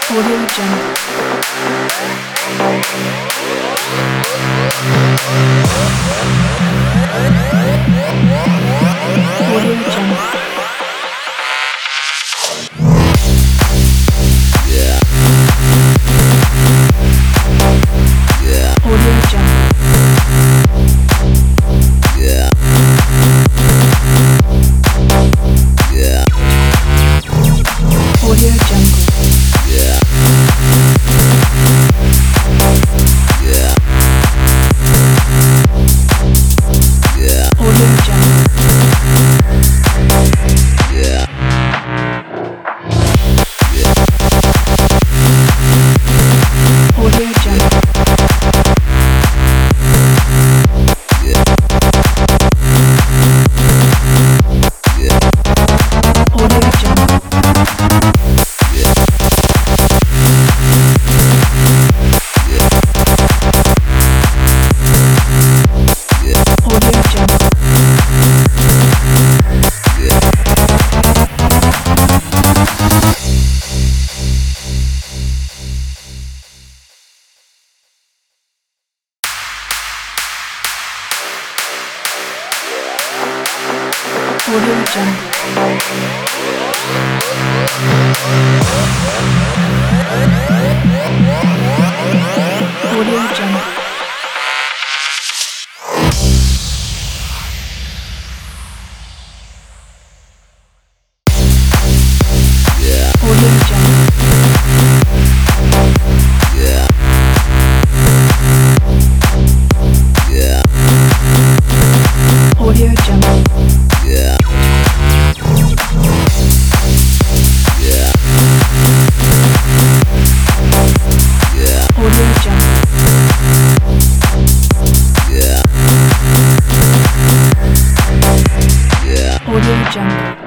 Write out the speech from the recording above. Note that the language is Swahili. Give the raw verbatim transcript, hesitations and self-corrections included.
Audio Jungle. Audio Jungle. Yeah. Yeah. Audio Jungle. Yeah. Yeah. Audio Jungle. Yeah. Yeah. Yeah. Audio Jungle. Yeah. Audio Jungle. Yeah. Yeah. Audio Jungle. Yeah. Yeah. Yeah. Audio Jungle. Yeah. Audio Jungle. Audio Jungle. Yeah. Audio Jungle. Yeah. Yeah. Audio Jungle. Yeah. Yeah. Yeah. Audio Jungle. Yeah. Yeah. Audio Jungle.